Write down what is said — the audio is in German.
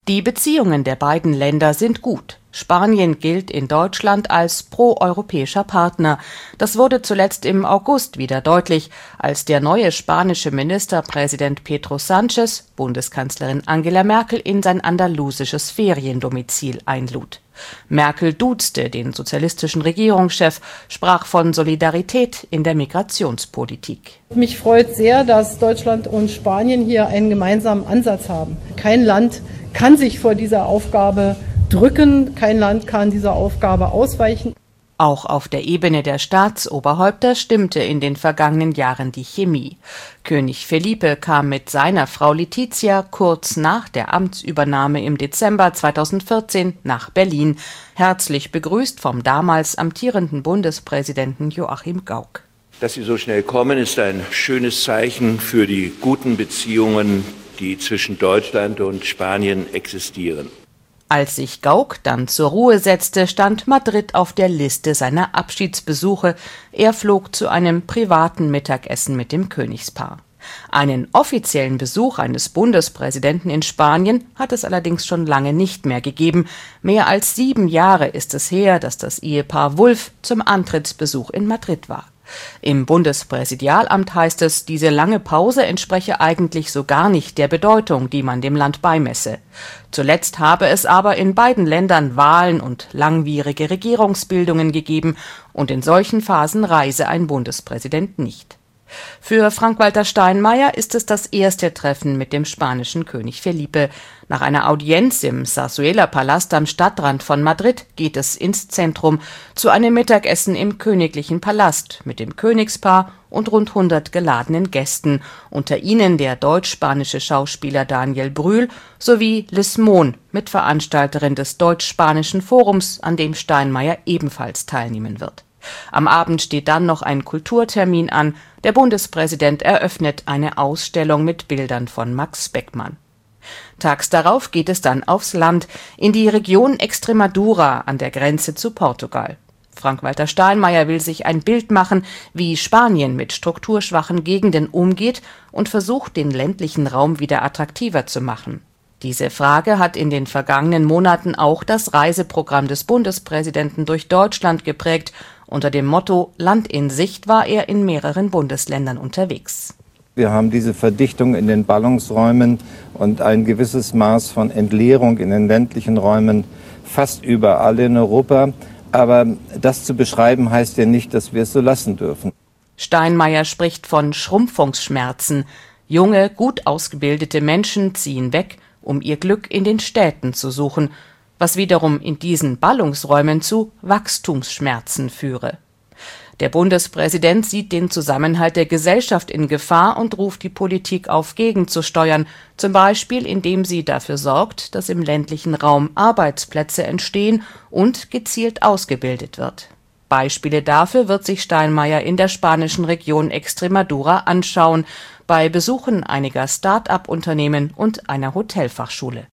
Die Beziehungen der beiden Länder sind gut. Spanien gilt in Deutschland als proeuropäischer Partner. Das wurde zuletzt im August wieder deutlich, als der neue spanische Ministerpräsident Pedro Sánchez Bundeskanzlerin Angela Merkel in sein andalusisches Feriendomizil einlud. Merkel duzte den sozialistischen Regierungschef, sprach von Solidarität in der Migrationspolitik. Mich freut sehr, dass Deutschland und Spanien hier einen gemeinsamen Ansatz haben. Kein Land kann sich vor dieser Aufgabe drücken, kein Land kann dieser Aufgabe ausweichen. Auch auf der Ebene der Staatsoberhäupter stimmte in den vergangenen Jahren die Chemie. König Felipe kam mit seiner Frau Letizia kurz nach der Amtsübernahme im Dezember 2014 nach Berlin, herzlich begrüßt vom damals amtierenden Bundespräsidenten Joachim Gauck. Dass Sie so schnell kommen, ist ein schönes Zeichen für die guten Beziehungen, die zwischen Deutschland und Spanien existieren. Als sich Gauck dann zur Ruhe setzte, stand Madrid auf der Liste seiner Abschiedsbesuche. Er flog zu einem privaten Mittagessen mit dem Königspaar. Einen offiziellen Besuch eines Bundespräsidenten in Spanien hat es allerdings schon lange nicht mehr gegeben. Mehr als 7 Jahre ist es her, dass das Ehepaar Wulff zum Antrittsbesuch in Madrid war. Im Bundespräsidialamt heißt es, diese lange Pause entspreche eigentlich so gar nicht der Bedeutung, die man dem Land beimesse. Zuletzt habe es aber in beiden Ländern Wahlen und langwierige Regierungsbildungen gegeben, und in solchen Phasen reise ein Bundespräsident nicht. Für Frank-Walter Steinmeier ist es das erste Treffen mit dem spanischen König Felipe. Nach einer Audienz im Zarzuela-Palast am Stadtrand von Madrid geht es ins Zentrum zu einem Mittagessen im königlichen Palast mit dem Königspaar und rund 100 geladenen Gästen, unter ihnen der deutsch-spanische Schauspieler Daniel Brühl sowie Liz Mohn, Mitveranstalterin des Deutsch-Spanischen Forums, an dem Steinmeier ebenfalls teilnehmen wird. Am Abend steht dann noch ein Kulturtermin an. Der Bundespräsident eröffnet eine Ausstellung mit Bildern von Max Beckmann. Tags darauf geht es dann aufs Land, in die Region Extremadura an der Grenze zu Portugal. Frank-Walter Steinmeier will sich ein Bild machen, wie Spanien mit strukturschwachen Gegenden umgeht und versucht, den ländlichen Raum wieder attraktiver zu machen. Diese Frage hat in den vergangenen Monaten auch das Reiseprogramm des Bundespräsidenten durch Deutschland geprägt. Unter dem Motto Land in Sicht war er in mehreren Bundesländern unterwegs. Wir haben diese Verdichtung in den Ballungsräumen und ein gewisses Maß von Entleerung in den ländlichen Räumen fast überall in Europa. Aber das zu beschreiben heißt ja nicht, dass wir es so lassen dürfen. Steinmeier spricht von Schrumpfungsschmerzen. Junge, gut ausgebildete Menschen ziehen weg, um ihr Glück in den Städten zu suchen, was wiederum in diesen Ballungsräumen zu Wachstumsschmerzen führe. Der Bundespräsident sieht den Zusammenhalt der Gesellschaft in Gefahr und ruft die Politik auf, gegenzusteuern, zum Beispiel indem sie dafür sorgt, dass im ländlichen Raum Arbeitsplätze entstehen und gezielt ausgebildet wird. Beispiele dafür wird sich Steinmeier in der spanischen Region Extremadura anschauen, bei Besuchen einiger Start-up-Unternehmen und einer Hotelfachschule.